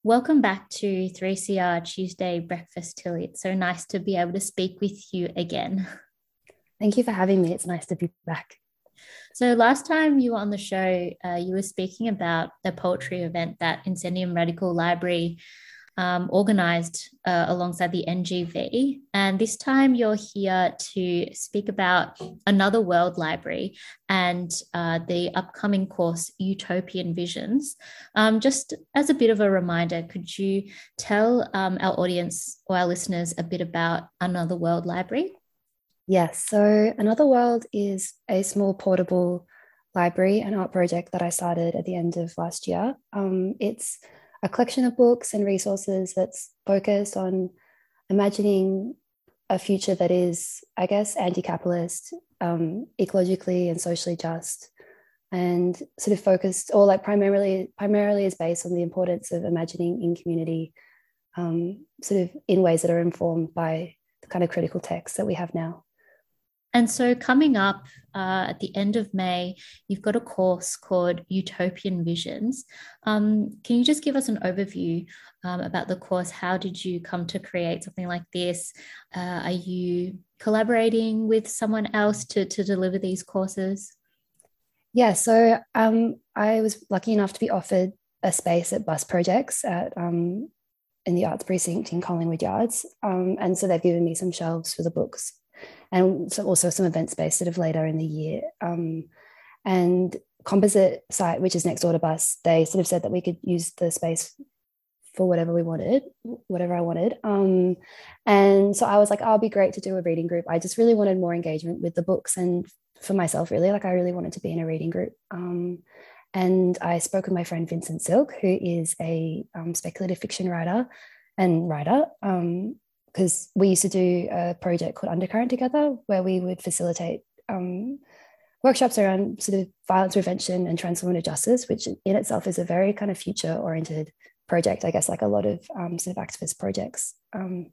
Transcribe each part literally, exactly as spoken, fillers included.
Welcome back to three C R Tuesday Breakfast, Tilly. It's so nice to be able to speak with you again. Thank you for having me. It's nice to be back. So, last time you were on the show, uh, you were speaking about the poetry event that Incendium Radical Library um, organized uh, alongside the N G V. And this time you're here to speak about Another World Library and uh, the upcoming course, Utopian Visions. Um, just as a bit of a reminder, could you tell um, our audience or our listeners a bit about Another World Library? Yes, so Another World is a small portable library and art project that I started at the end of last year. Um, it's a collection of books and resources that's focused on imagining a future that is, I guess, anti-capitalist, um, ecologically and socially just, and sort of focused, or like primarily, primarily is based on the importance of imagining in community, um, sort of in ways that are informed by the kind of critical texts that we have now. And so, coming up uh, at the end of May, you've got a course called Utopian Visions. Um, can you just give us an overview um, about the course? How did you come to create something like this? Uh, are you collaborating with someone else to, to deliver these courses? Yeah, so um, I was lucky enough to be offered a space at Bus Projects at um, in the Arts Precinct in Collingwood Yards, um, and so they've given me some shelves for the books, and so also some event space sort of later in the year. Um, and Composite Site, which is next door to Bus, they sort of said that we could use the space for whatever we wanted, whatever I wanted. Um, and so I was like, oh, it'd be great to do a reading group. I just really wanted more engagement with the books and for myself, really. Like I really wanted to be in a reading group. Um, and I spoke with my friend Vincent Silk, who is a um, speculative fiction writer and writer, because um, we used to do a project called Undercurrent together, where we would facilitate um, workshops around sort of violence prevention and transformative justice, which in itself is a very kind of future oriented project, I guess, like a lot of um, sort of activist projects. Um,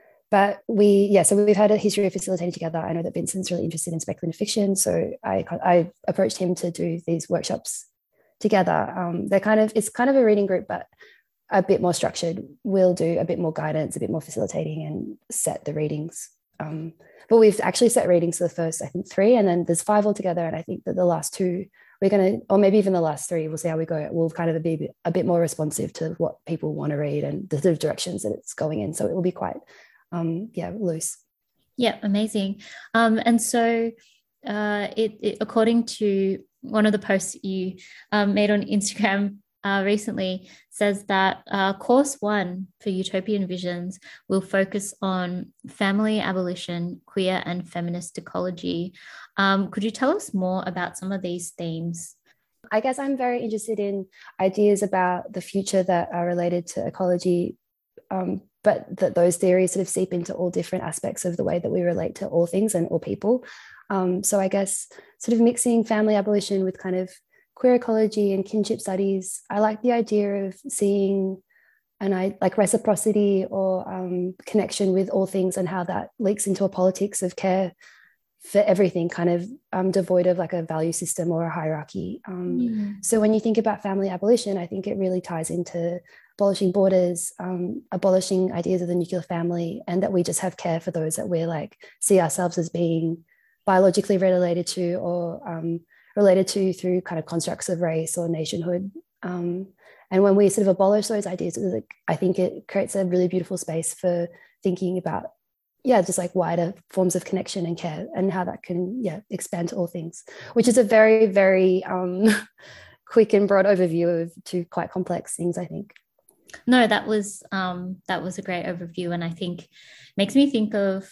but we, yeah, so we've had a history of facilitating together. I know that Vincent's really interested in speculative fiction, so I, I approached him to do these workshops together. Um, they're kind of, it's kind of a reading group, but a bit more structured. We'll do a bit more guidance, a bit more facilitating, and set the readings. Um, but we've actually set readings for the first, I think, three, and then there's five altogether. And I think that the last two, we're going to, or maybe even the last three, we'll see how we go. We'll kind of be a bit more responsive to what people want to read and the sort of directions that it's going in. So it will be quite, um, yeah, loose. Yeah, amazing. Um, and so, uh, it, it according to one of the posts you um, made on Instagram uh, recently, says that uh, course one for Utopian Visions will focus on family abolition, queer and feminist ecology. Um, could you tell us more about some of these themes? I guess I'm very interested in ideas about the future that are related to ecology, um, but that those theories sort of seep into all different aspects of the way that we relate to all things and all people. Um, so I guess sort of mixing family abolition with kind of queer ecology and kinship studies. I like the idea of seeing and I like reciprocity or um, connection with all things and how that leaks into a politics of care for everything, kind of um, devoid of like a value system or a hierarchy. Um, Mm. so when you think about family abolition, I think it really ties into abolishing borders, um, abolishing ideas of the nuclear family, and that we just have care for those that we're like see ourselves as being biologically related to or um, related to through kind of constructs of race or nationhood. Um, and when we sort of abolish those ideas, I think it creates a really beautiful space for thinking about yeah, just like wider forms of connection and care and how that can, yeah, expand to all things, which is a very, very um, quick and broad overview of two quite complex things, I think. No, that was um, that was a great overview, and I think makes me think of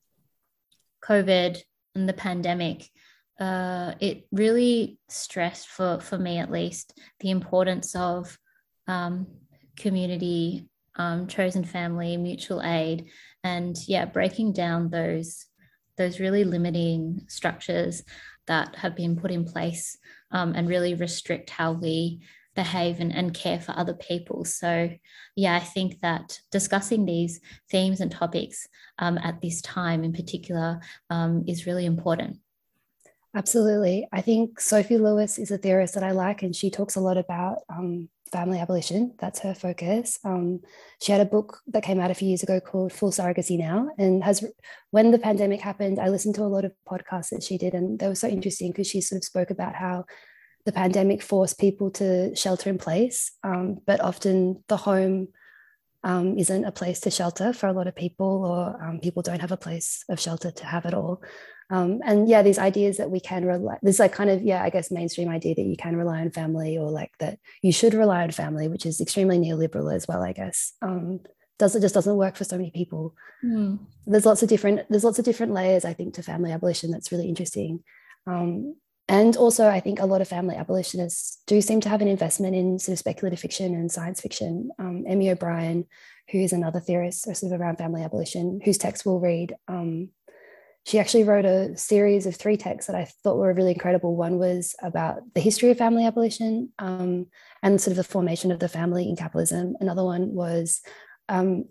COVID and the pandemic. Uh, it really stressed for for me at least the importance of um, community, um, chosen family, mutual aid, and yeah, breaking down those those really limiting structures that have been put in place um, and really restrict how we behave and, and care for other people. So, yeah, I think that discussing these themes and topics um, at this time in particular um, is really important. Absolutely. I think Sophie Lewis is a theorist that I like, and she talks a lot about um, family abolition. That's her focus. Um, she had a book that came out a few years ago called Full Surrogacy Now, and has, when the pandemic happened, I listened to a lot of podcasts that she did, and they were so interesting because she sort of spoke about how the pandemic forced people to shelter in place, um, but often the home um, isn't a place to shelter for a lot of people, or um, people don't have a place of shelter to have at all. Um, and yeah, these ideas that we can rely, this like kind of, yeah, I guess mainstream idea that you can rely on family, or like that you should rely on family, which is extremely neoliberal as well, I guess. Um, does it just doesn't work for so many people. Mm. There's lots of different, there's lots of different layers, I think, to family abolition that's really interesting. Um, and also, I think a lot of family abolitionists do seem to have an investment in sort of speculative fiction and science fiction. Um, Emmy O'Brien, who is another theorist sort of around family abolition, whose text we'll read, um, she actually wrote a series of three texts that I thought were really incredible. One was about the history of family abolition um, and sort of the formation of the family in capitalism. Another one was um,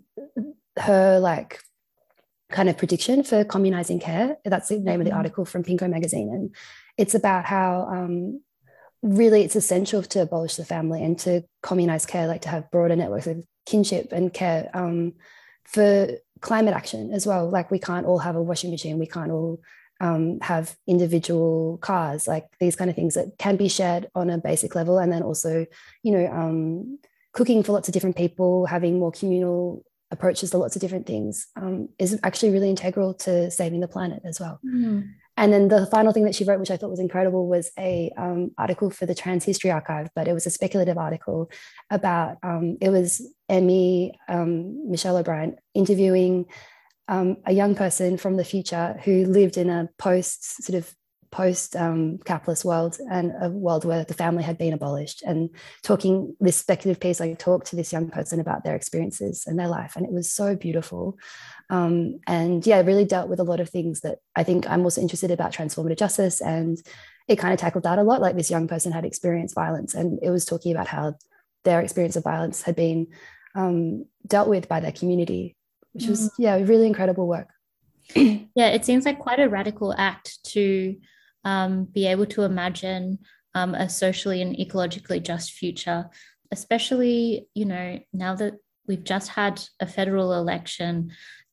her like kind of prediction for communizing care. That's the name mm-hmm. of the article from Pinko magazine. And it's about how um, really it's essential to abolish the family and to communize care, like to have broader networks of kinship and care um, for climate action as well. Like we can't all have a washing machine. We can't all um, have individual cars, like these kind of things that can be shared on a basic level. And then also, you know, um, cooking for lots of different people, having more communal approaches to lots of different things um, is actually really integral to saving the planet as well. Mm. And then the final thing that she wrote, which I thought was incredible, was a um, article for the Trans History Archive, but it was a speculative article about, um, it was Emmy, um, Michelle O'Brien, interviewing um, a young person from the future who lived in a post sort of post-capitalist um, world, and a world where the family had been abolished, and talking this speculative piece, like talk to this young person about their experiences and their life. And it was so beautiful. Um, and yeah, it really dealt with a lot of things that I think I'm also interested about transformative justice. And it kind of tackled that a lot. Like this young person had experienced violence, and it was talking about how their experience of violence had been um, dealt with by their community, which was, yeah, really incredible work. Yeah, it seems like quite a radical act to um, be able to imagine um, a socially and ecologically just future, especially, you know, now that we've just had a federal election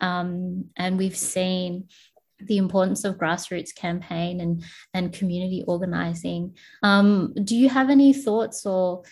um, and we've seen the importance of grassroots campaign and, and community organizing. Um, do you have any thoughts or,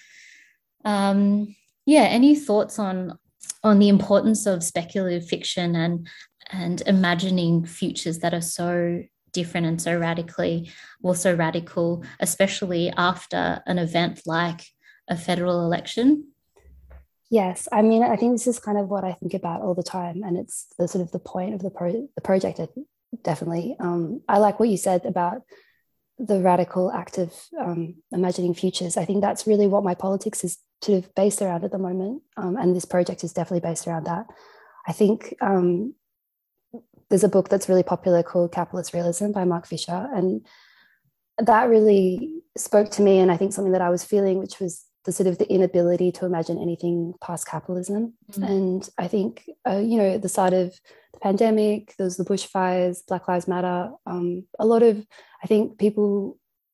um, yeah, any thoughts on on the importance of speculative fiction and and imagining futures that are so different and so radically, well, so radical, especially after an event like a federal election? Yes, I mean, I think this is kind of what I think about all the time, and it's the sort of the point of the, pro- the project, definitely. Um, I like what you said about the radical act of um, imagining futures. I think that's really what my politics is sort of based around at the moment, um, and this project is definitely based around that. I think um, there's a book that's really popular called Capitalist Realism by Mark Fisher, and that really spoke to me, and I think something that I was feeling, which was the sort of the inability to imagine anything past capitalism. Mm-hmm. And I think, uh, you know, at the start of the pandemic, there was the bushfires, Black Lives Matter, um, a lot of, I think, people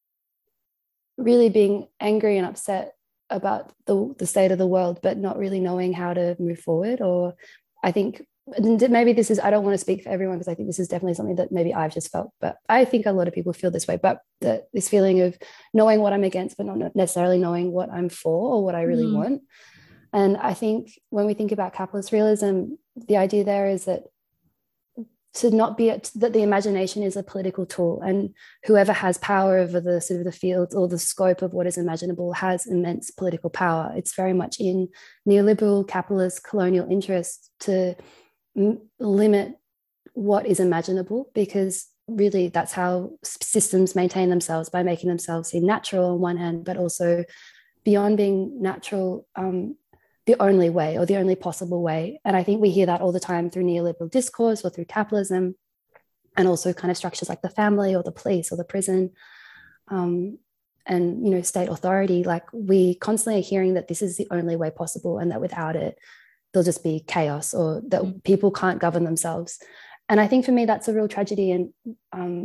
really being angry and upset about the, the state of the world, but not really knowing how to move forward. Or I think maybe this is, I don't want to speak for everyone, because I think this is definitely something that maybe I've just felt, but I think a lot of people feel this way, but the, this feeling of knowing what I'm against, but not necessarily knowing what I'm for or what I really mm. want. And I think when we think about capitalist realism, the idea there is that to not be, that the imagination is a political tool, and whoever has power over the sort of the field or the scope of what is imaginable has immense political power. It's very much in neoliberal, capitalist, colonial interests to m- limit what is imaginable, because really that's how systems maintain themselves, by making themselves seem natural on one hand, but also beyond being natural, um, the only way or the only possible way. And I think we hear that all the time through neoliberal discourse or through capitalism, and also kind of structures like the family or the police or the prison, um, and, you know, state authority. Like we constantly are hearing that this is the only way possible, and that without it, there'll just be chaos, or that mm-hmm. people can't govern themselves. And I think for me, that's a real tragedy. And um,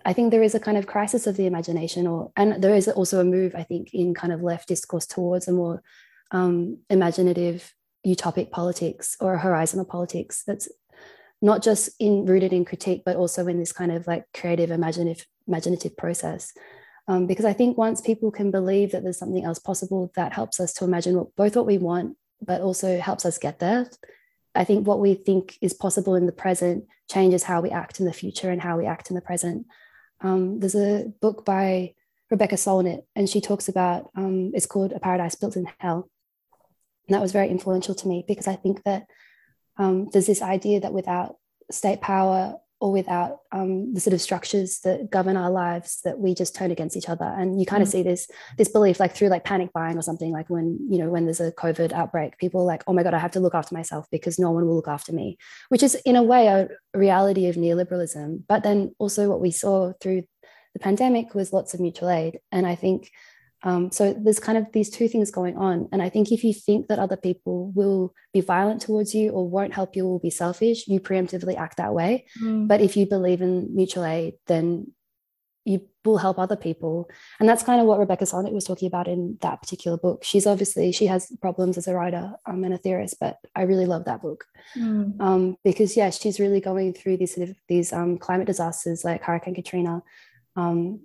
I think there is a kind of crisis of the imagination, or and there is also a move, I think, in kind of left discourse towards a more um, imaginative utopic politics or a horizontal politics that's not just in rooted in critique, but also in this kind of like creative imaginative imaginative process. Um, because I think once people can believe that there's something else possible, that helps us to imagine what, both what we want, but also helps us get there. I think what we think is possible in the present changes how we act in the future and how we act in the present. Um, there's a book by Rebecca Solnit, and she talks about, um, it's called A Paradise Built in Hell. And that was very influential to me because I think that um, there's this idea that without state power or without um, the sort of structures that govern our lives, that we just turn against each other. And you kind of mm. see this this belief like through like panic buying or something, like when, you know, when there's a COVID outbreak, people are like, oh my God, I have to look after myself because no one will look after me, which is in a way a reality of neoliberalism. But then also what we saw through the pandemic was lots of mutual aid. And I think Um, so there's kind of these two things going on. And I think if you think that other people will be violent towards you or won't help you or will be selfish, you preemptively act that way. Mm. But if you believe in mutual aid, then you will help other people. And that's kind of what Rebecca Solnit was talking about in that particular book. She's obviously, she has problems as a writer um, and a theorist, but I really love that book. Mm. Um, because yeah, she's really going through these sort of these um, climate disasters like Hurricane Katrina, um,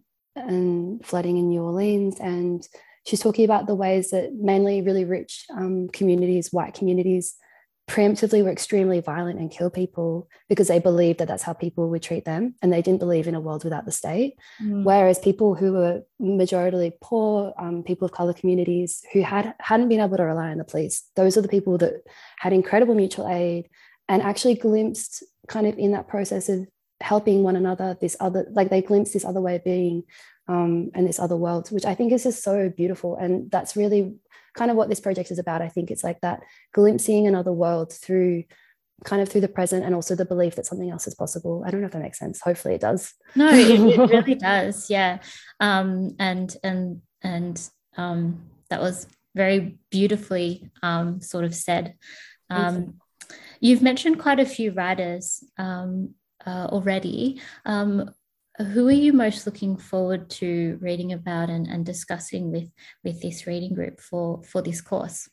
and flooding in New Orleans, and she's talking about the ways that mainly really rich um, communities, white communities, preemptively were extremely violent and kill people because they believed that that's how people would treat them, and they didn't believe in a world without the state. Mm. Whereas people who were majority poor, um, people of color communities who had hadn't been able to rely on the police, those are the people that had incredible mutual aid and actually glimpsed kind of in that process of helping one another, this other, like they glimpse this other way of being um, and this other world, which I think is just so beautiful. And that's really kind of what this project is about. I think it's like that glimpsing another world through kind of through the present and also the belief that something else is possible. I don't know if that makes sense. Hopefully it does. No, it, it really does. Yeah. Um, and, and, and um, that was very beautifully um, sort of said. Um, you've mentioned quite a few writers um, Uh, already. Um, who are you most looking forward to reading about and, and discussing with with this reading group for for this course?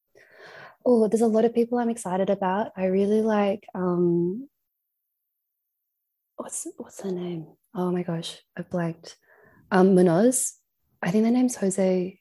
Oh, there's a lot of people I'm excited about. I really like um what's what's her name? Oh my gosh, I've blanked. Um, Munoz. I think their name's Jose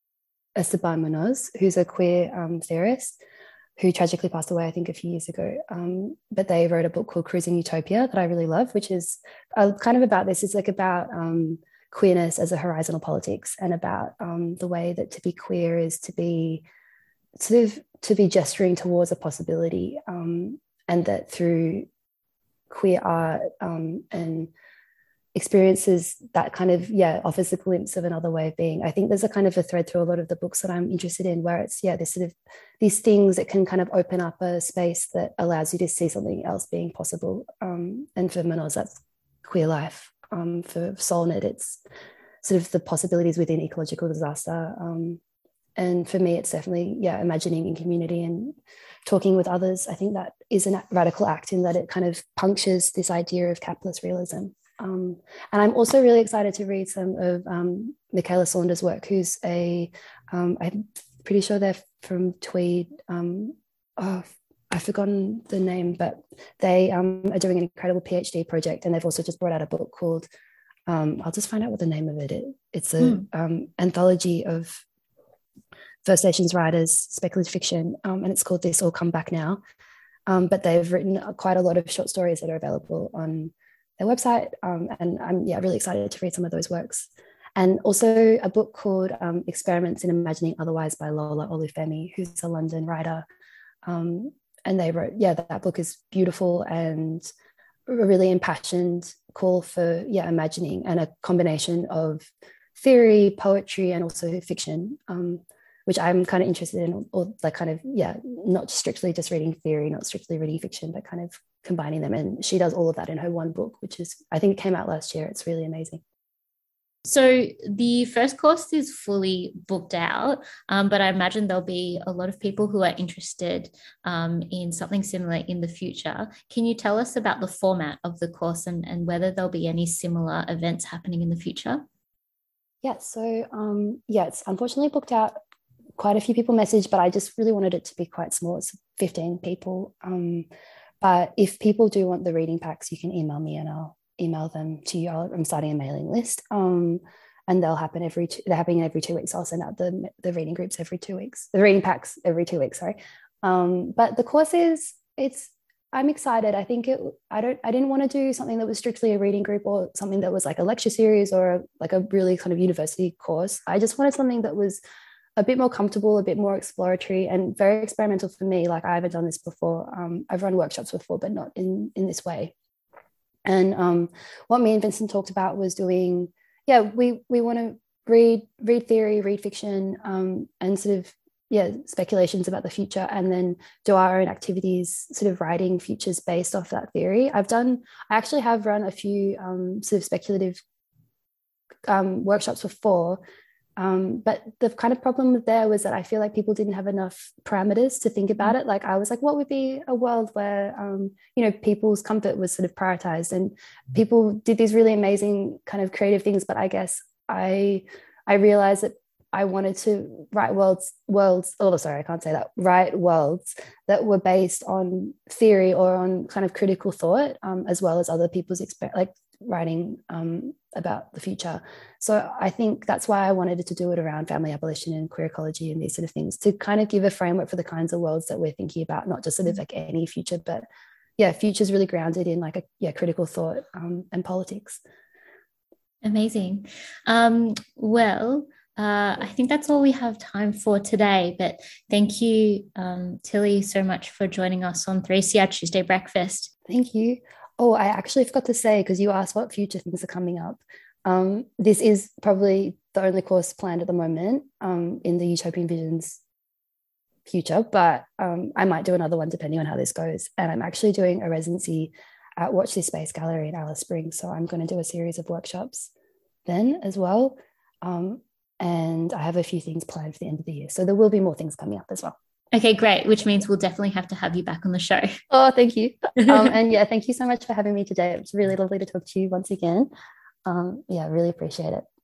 Esteban Munoz, who's a queer um, theorist who tragically passed away, I think, a few years ago. Um, but they wrote a book called Cruising Utopia that I really love, which is uh, kind of about this. It's like about um, queerness as a horizontal politics and about um, the way that to be queer is to be sort of to be gesturing towards a possibility, um, and that through queer art um, and experiences that kind of, yeah, offers a glimpse of another way of being. I think there's a kind of a thread through a lot of the books that I'm interested in where it's, yeah, this sort of, these things that can kind of open up a space that allows you to see something else being possible. Um, and for Munoz, that's queer life. Um, for Solnit, it's sort of the possibilities within ecological disaster. Um, and for me, it's definitely, yeah, imagining in community and talking with others. I think that is a radical act in that it kind of punctures this idea of capitalist realism. Um, and I'm also really excited to read some of um, Michaela Saunders' work, who's a, um, I'm pretty sure they're from Tweed. Um, oh, I've forgotten the name, but they um, are doing an incredible PhD project, and they've also just brought out a book called, um, I'll just find out what the name of it is. It's an mm. um, anthology of First Nations writers, speculative fiction, um, and it's called This All Come Back Now. Um, but they've written quite a lot of short stories that are available on their website, um, and I'm yeah really excited to read some of those works. And also a book called um, Experiments in Imagining Otherwise by Lola Olufemi, who's a London writer. Um, and they wrote, yeah, that, that book is beautiful and a really impassioned call for, yeah, imagining and a combination of theory, poetry, and also fiction, um, which I'm kind of interested in, or like kind of, yeah, not strictly just reading theory, not strictly reading fiction, but kind of combining them. And she does all of that in her one book, which is, I think it came out last year. It's really amazing. So the first course is fully booked out, um, but I imagine there'll be a lot of people who are interested um, in something similar in the future. Can you tell us about the format of the course and, and whether there'll be any similar events happening in the future? Yeah, so um, yeah, it's unfortunately booked out. Quite a few people messaged, but I just really wanted it to be quite small. It's fifteen people. Um, but if people do want the reading packs, you can email me and I'll email them to you. I'm starting a mailing list, um, and they'll happen every two, they're happening every two weeks. I'll send out the the reading groups every two weeks, the reading packs every two weeks. Sorry, um, but the course is it's. I'm excited. I think it. I don't. I didn't want to do something that was strictly a reading group or something that was like a lecture series or a, like a really kind of university course. I just wanted something that was a bit more comfortable, a bit more exploratory, and very experimental for me. Like I haven't done this before. Um, I've run workshops before, but not in in this way. And um, what me and Vincent talked about was doing, yeah, we we want to read read theory, read fiction, um, and sort of yeah speculations about the future, and then do our own activities, sort of writing futures based off that theory. I've done, I actually have run a few um, sort of speculative um, workshops before. Um, but the kind of problem there was that I feel like people didn't have enough parameters to think about it. Like I was like, what would be a world where, um, you know, people's comfort was sort of prioritized, and people did these really amazing kind of creative things. But I guess I, I realized that I wanted to write worlds, worlds, oh, sorry, I can't say that, write worlds that were based on theory or on kind of critical thought, um, as well as other people's experience, like writing um, about the future. So I think that's why I wanted to do it around family abolition and queer ecology and these sort of things, to kind of give a framework for the kinds of worlds that we're thinking about, not just sort of like any future, but yeah, future's really grounded in like a yeah critical thought um, and politics. Amazing. Um, well, uh, I think that's all we have time for today. But thank you, um, Tilly, so much for joining us on three C R Tuesday Breakfast. Thank you. Oh, I actually forgot to say, because you asked what future things are coming up. Um, this is probably the only course planned at the moment um, in the Utopian Visions future, but um, I might do another one depending on how this goes. And I'm actually doing a residency at Watch This Space Gallery in Alice Springs. So I'm going to do a series of workshops then as well. Um, and I have a few things planned for the end of the year. So there will be more things coming up as well. Okay, great. Which means we'll definitely have to have you back on the show. Oh, thank you. Um, and yeah, thank you so much for having me today. It was really lovely to talk to you once again. Um, yeah, really appreciate it.